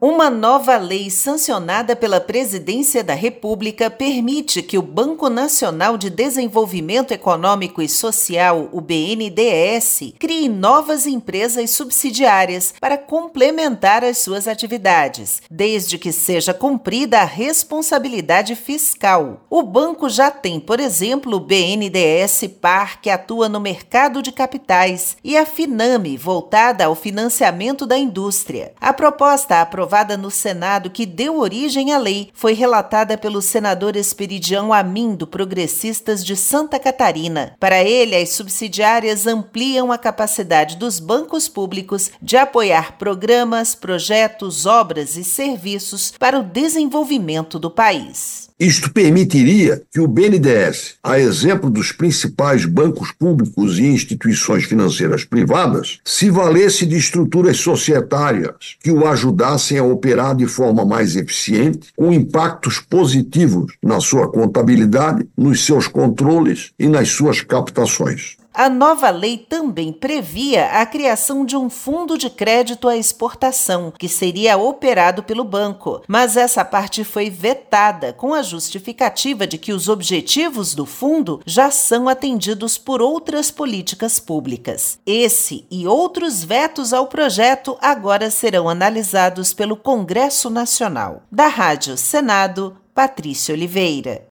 Uma nova lei sancionada pela Presidência da República permite que o Banco Nacional de Desenvolvimento Econômico e Social, o BNDES, crie novas empresas subsidiárias para complementar as suas atividades, desde que seja cumprida a responsabilidade fiscal. O banco já tem, por exemplo, o BNDES Par, que atua no mercado de capitais, e a Finame, voltada ao financiamento da indústria. A proposta aprovada no Senado, que deu origem à lei, foi relatada pelo senador Esperidião Amin, do Progressistas de Santa Catarina. Para ele, as subsidiárias ampliam a capacidade dos bancos públicos de apoiar programas, projetos, obras e serviços para o desenvolvimento do país. Isto permitiria que o BNDES, a exemplo dos principais bancos públicos e instituições financeiras privadas, se valesse de estruturas societárias que o ajudassem a operar de forma mais eficiente, com impactos positivos na sua contabilidade, nos seus controles e nas suas captações. A nova lei também previa a criação de um fundo de crédito à exportação, que seria operado pelo banco, mas essa parte foi vetada com a justificativa de que os objetivos do fundo já são atendidos por outras políticas públicas. Esse e outros vetos ao projeto agora serão analisados pelo Congresso Nacional. Da Rádio Senado, Patrícia Oliveira.